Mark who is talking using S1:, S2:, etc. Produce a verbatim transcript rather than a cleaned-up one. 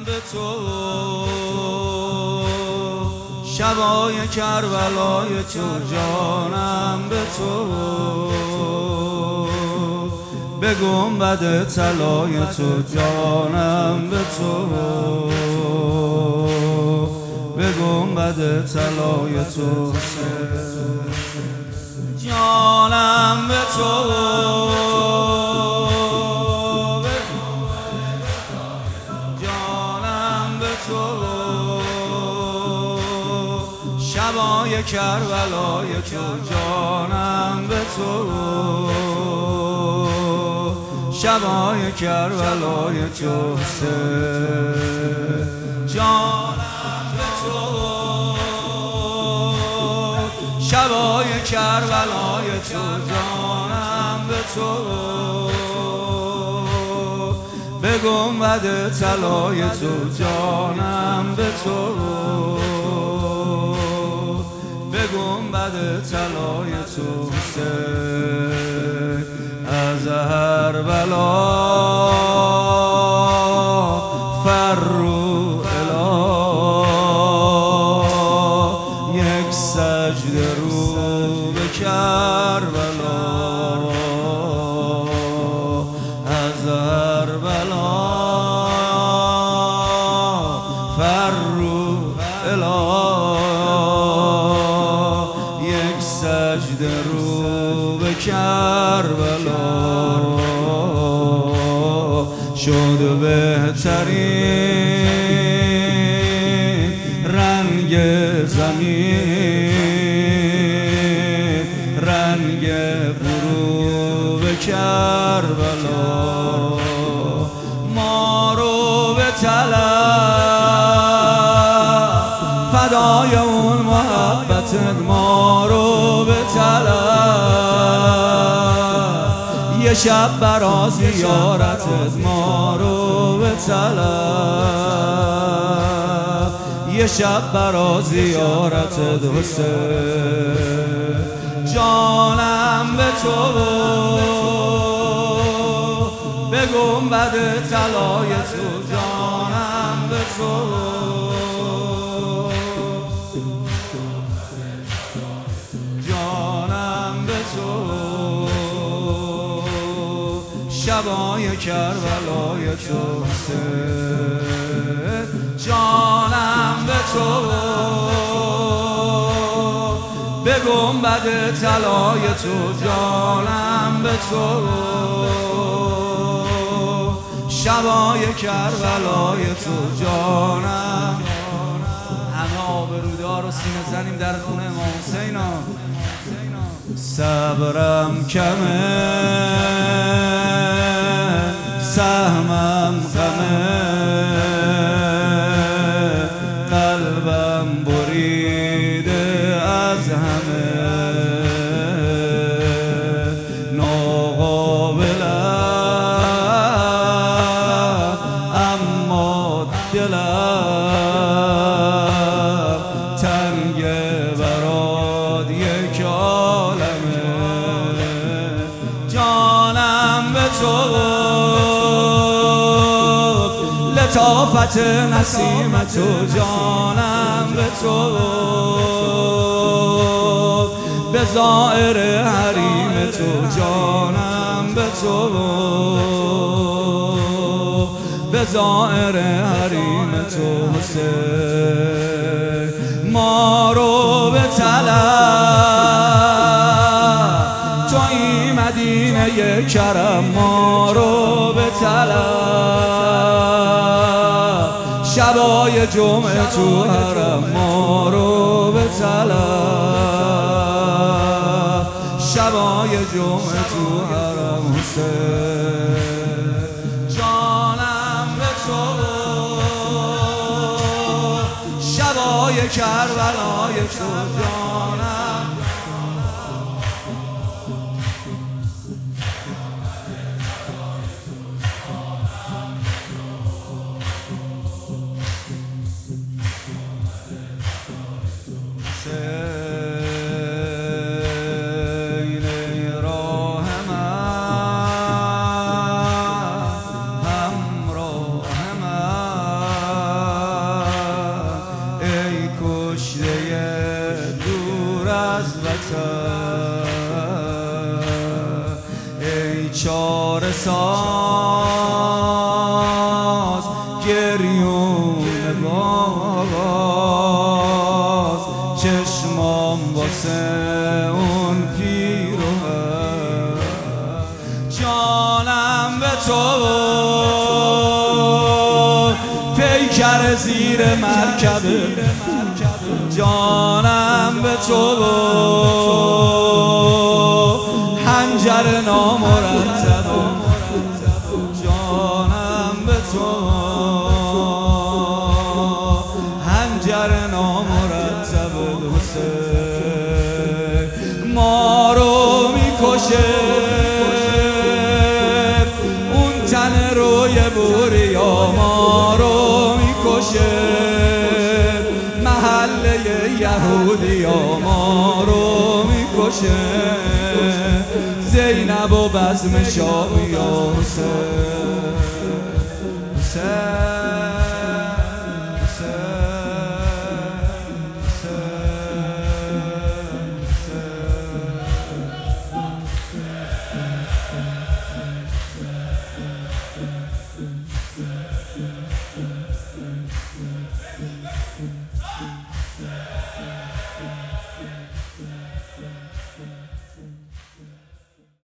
S1: به تو، شبای کربلای تو جانم به تو، به گنبد طلای تو جانم به تو، به گنبد طلای تو جانم به تو، جانم به تو، شبای کربلای تو جانم به تو، شبای کربلای تو جانم به تو، شبای کربلای تو جانم به تو، به گنبد طلای تو جانم به تو، به گنبد طلای تو از هر بلا فرو الی، یک سجده رو به کربلا، از هر بلا فرو الی، یک سجده رو به کربلا، شد بهترین رنگ زمین، رنگ غروب کربلا، ما رو به طلب فدای اون محبتت، ما رو به طلب یه شب برا زیارتت، ما رو به طلب یه شب برا زیارتت حسین، جانم به تو، به گنبد طلای تو جانم به تو، جانم به تو، شبای کربلای تو جانم به تو، به گنبد طلای تو جانم به تو، شبای کربلای تو جانم. همه آبرودار و سینه زنیم در خونه امام حسینا. صبرم کمه، سهمم غمه، قلبم بریده از همه، ناقابلم اما دلم تنگه برات یک عالمه، جانم به تو، لطافت نسیم تو جانم به تو، به ظاهر حریم تو جانم به تو، به ظاهر حریم تو حسین، ما رو به طلب توی مدینه کرم، ما رو به طلب شبای جمعه تو حرم، ما رو به طلب شبای جمعه تو حرم حسین، جانم به تو، شبای کربلای تو جانم، بساز گریون باز چشمام واسه اون پیرو جانم به تو پیکر زیر مرکبه جانم به تو حنجر نامرتبه جانم به تو حنجر نامرتبه حسین ما رو میکشه اون تن روی بوریا ما رو میکشه محله یهودیا ما رو میکشه زینب و بزم شاه یا حسین حسین